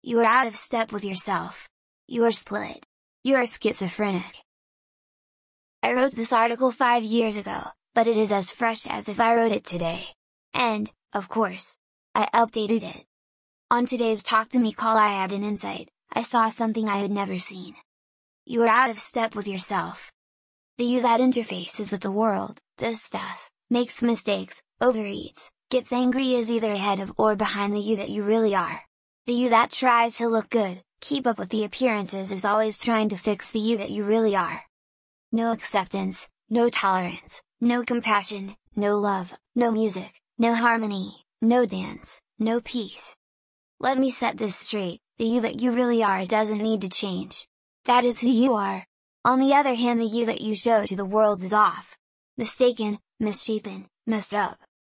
You are out of step with yourself. You are split. You are schizophrenic. I wrote this article 5 years ago, but it is as fresh as if I wrote it today. And, of course, I updated it. On today's Talk to Me call I had an insight. I saw something I had never seen. You are out of step with yourself. The you that interfaces with the world, does stuff, makes mistakes, overeats, gets angry is either ahead of or behind the you that you really are. The you that tries to look good, keep up with the appearances is always trying to fix the you that you really are. No acceptance, no tolerance, no compassion, no love, no music, no harmony, no dance, no peace. Let me set this straight, the you that you really are doesn't need to change. That is who you are. On the other hand, the you that you show to the world is off. Mistaken, misshapen, messed up.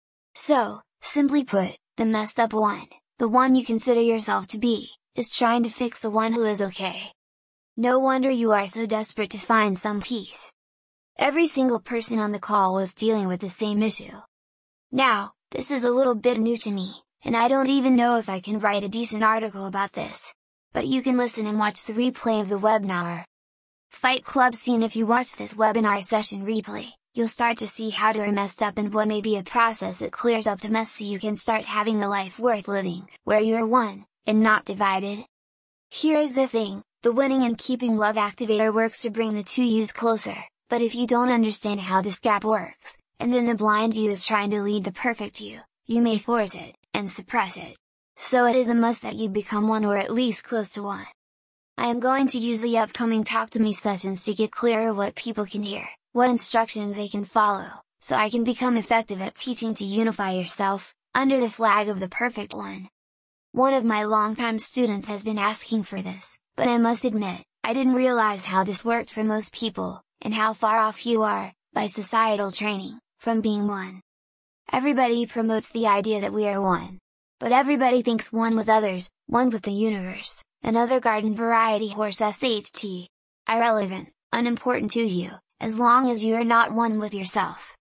So, simply put, the messed up one, the one you consider yourself to be, is trying to fix the one who is okay. No wonder you are so desperate to find some peace. Every single person on the call was dealing with the same issue. Now, this is a little bit new to me, and I don't even know if I can write a decent article about this. But you can listen and watch the replay of the webinar. Fight Club scene. If you watch this webinar session replay, you'll start to see how to messed up and what may be a process that clears up the mess so you can start having a life worth living, where you're one, and not divided. Here is the thing, the winning and keeping love activator works to bring the two yous closer, but if you don't understand how this gap works, and then the blind you is trying to lead the perfect you may force it, and suppress it. So it is a must that you become one or at least close to one. I am going to use the upcoming Talk to Me sessions to get clearer what people can hear, what instructions they can follow, so I can become effective at teaching to unify yourself, under the flag of the perfect one. One of my longtime students has been asking for this, but I must admit, I didn't realize how this worked for most people, and how far off you are, by societal training, from being one. Everybody promotes the idea that we are one. But everybody thinks one with others, one with the universe, another garden variety horse SHT. Irrelevant, unimportant to you, as long as you are not one with yourself.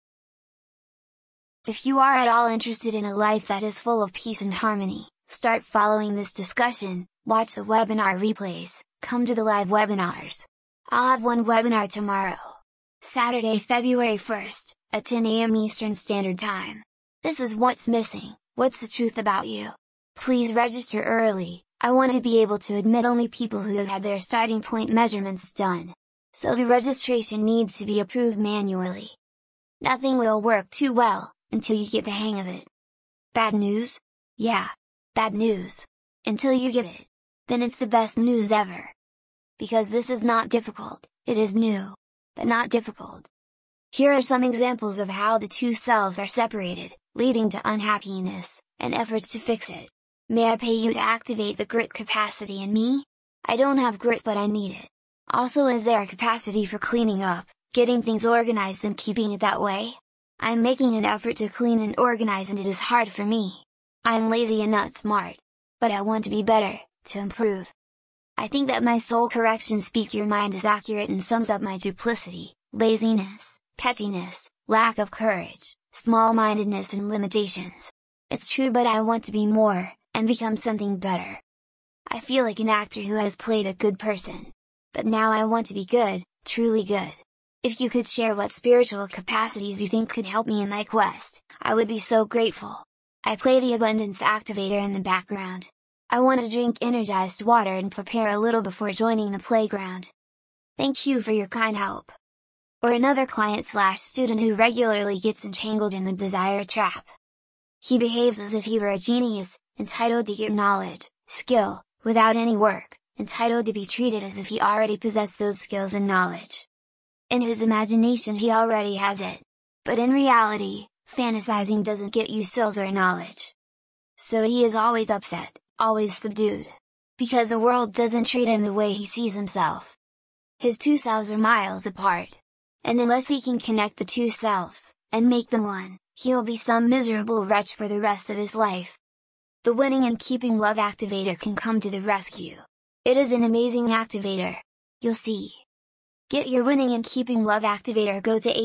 If you are at all interested in a life that is full of peace and harmony, start following this discussion, watch the webinar replays, come to the live webinars. I'll have one webinar tomorrow. Saturday, February 1st, at 10 a.m. Eastern Standard Time. This is what's missing. What's the truth about you? Please register early. I want to be able to admit only people who have had their starting point measurements done. So the registration needs to be approved manually. Nothing will work too well, until you get the hang of it. Bad news? Yeah, bad news. Until you get it. Then it's the best news ever. Because this is not difficult, it is new. But not difficult. Here are some examples of how the two selves are separated, leading to unhappiness, and efforts to fix it. May I pay you to activate the grit capacity in me? I don't have grit but I need it. Also, is there a capacity for cleaning up, getting things organized and keeping it that way? I'm making an effort to clean and organize and it is hard for me. I'm lazy and not smart. But I want to be better, to improve. I think that my soul correction Speak Your Mind is accurate and sums up my duplicity, laziness, pettiness, lack of courage, small-mindedness and limitations. It's true, but I want to be more, and become something better. I feel like an actor who has played a good person. But now I want to be good, truly good. If you could share what spiritual capacities you think could help me in my quest, I would be so grateful. I play the abundance activator in the background. I want to drink energized water and prepare a little before joining the playground. Thank you for your kind help. Or another client/student who regularly gets entangled in the desire trap. He behaves as if he were a genius, entitled to get knowledge, skill, without any work, entitled to be treated as if he already possessed those skills and knowledge. In his imagination he already has it. But in reality, fantasizing doesn't get you skills or knowledge. So he is always upset, always subdued. Because the world doesn't treat him the way he sees himself. His two selves are miles apart. And unless he can connect the two selves, and make them one, he'll be some miserable wretch for the rest of his life. The Winning and Keeping Love Activator can come to the rescue. It is an amazing activator. You'll see. Get your Winning and Keeping Love Activator. Go to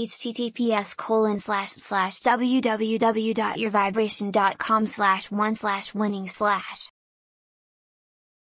https://www.yourvibration.com/1/winning/